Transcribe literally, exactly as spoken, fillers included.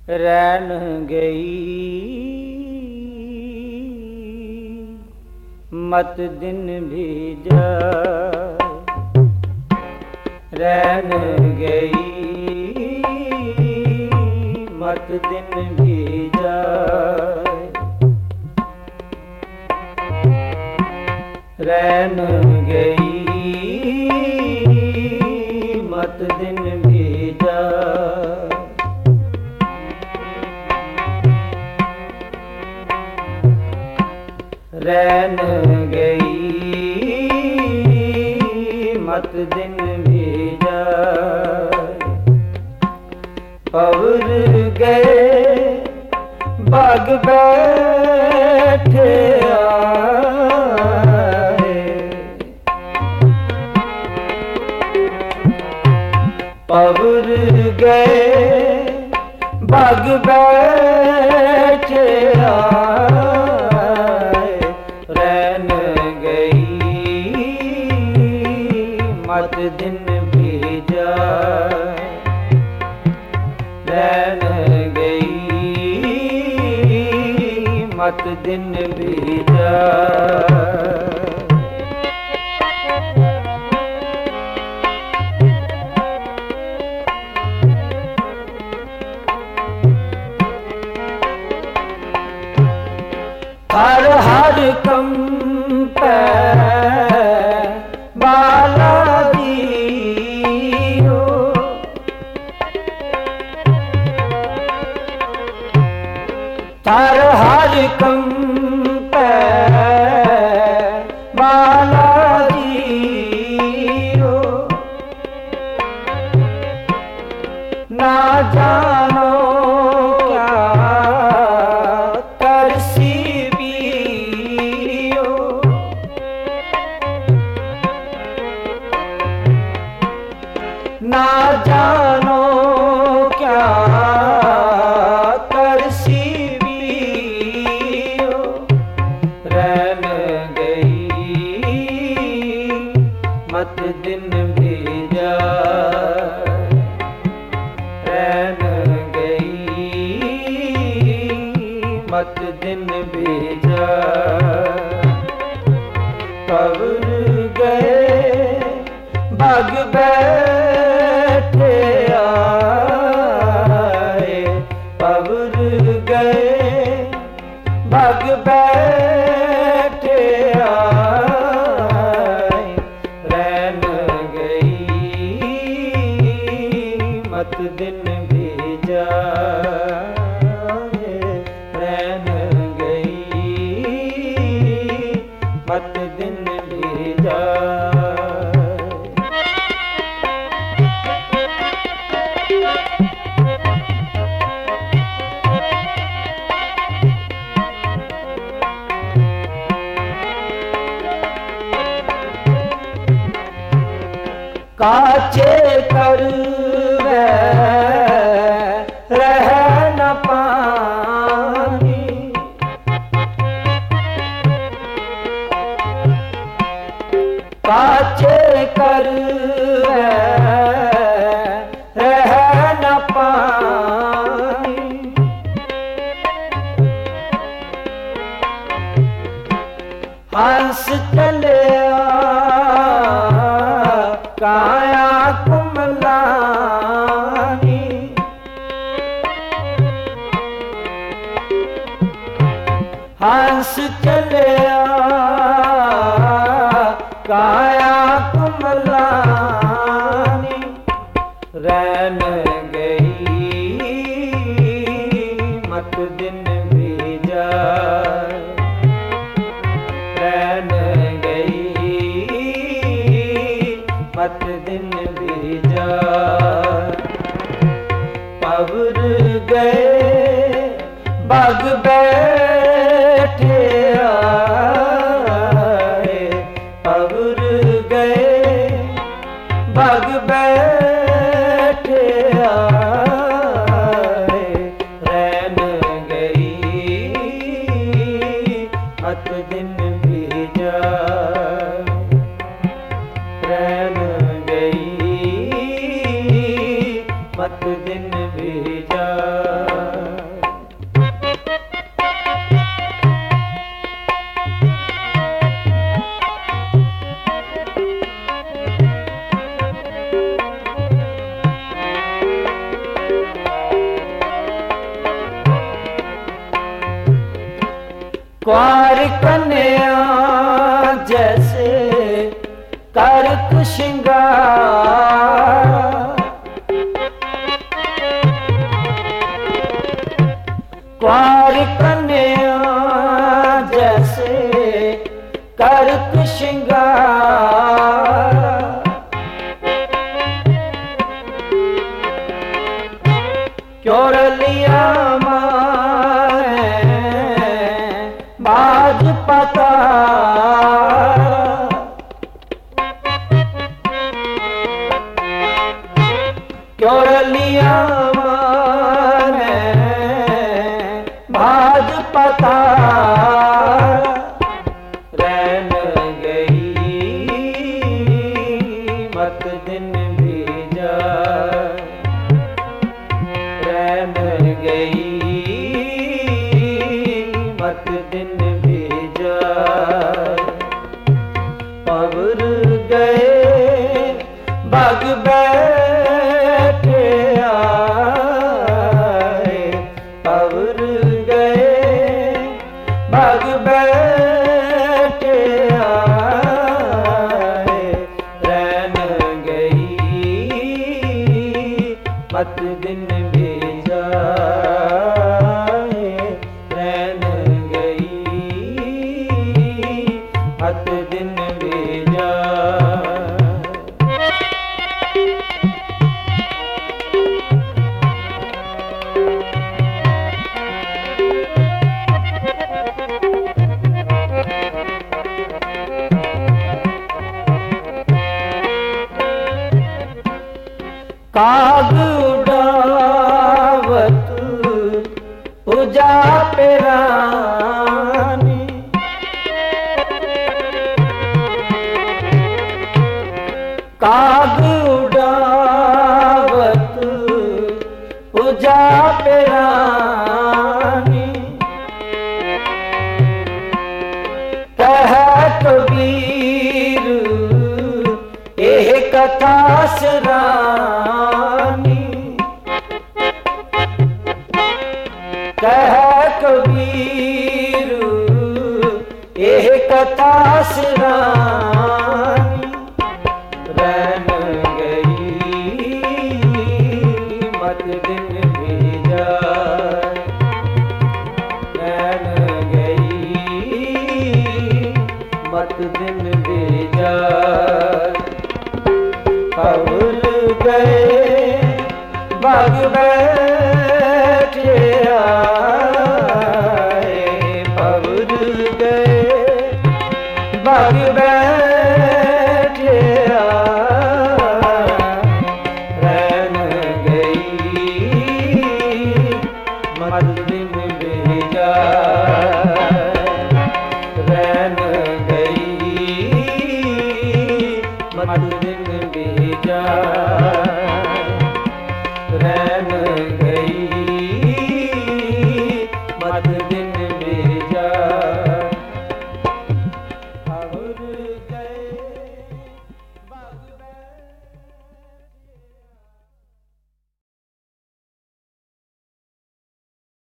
रैन गई मत दिन भी जाए, रैन गई मत दिन भी जाए, रैन गई मत दिन भी जाए। रैन गई मत दिन भी जाए, पवर गए बाग बैठे आए, पवर गए बाग बैठे आए, रैन गई मत दिन भी जाए, रैन गई मत दिन भी जाए। हर हर कंप बाला दियो, हर हर कंप बाला दियो, ना जानो ना जानो क्या तरसी बियो, रैन गई मत दिन भी जाए, रैन गई मत दिन भी जाए, पवर गए बाग बैठे आए, पवर गए बाग बैठे आए, रैन गई मत दिन भी जाए, रैन गई मत दिन भी जाए। काचे कर रह न पानी, काचे कर रह न पानी, हंस चले काया कुमलानी, हंस चले काया कुमलानी, रैन गई मत दिन भी जाए, रैन गई मत दिन भी जाए, पवर गए बाग बैठे आए, पवर गए बाग बैठे आए, रैन गई मत दिन भी जाए, रैन गई मत दिन भी जाए। क्वार कन्या जैसे करक श्रृंगार, क्वार कन्या जैसे करक श्रृंगार, क्यों लिया मारे बाज पता, क्यों लिया मारे बाज पता, रैन गई मत दिन भेजा, रैन गई मत दिन भेजा, पवर गए बग बैठे आए, पवर गए बग बैठे आए, रैन गई मत दिन भेजा, रैन गई मत दिन भेजा। काग उड़ावत पूजा पे रानी, काग उड़ावत पूजा पे रानी, कह कबीर एह कथा सरानी, कह कबीर एह कथा सरानी, रैन गई मत दिन भेजा, रैन गई मत दिन भेजा, पवर गए बग बैठे आए, पवर गए बग बैठे आए, रैन गई मत दिन भेजा।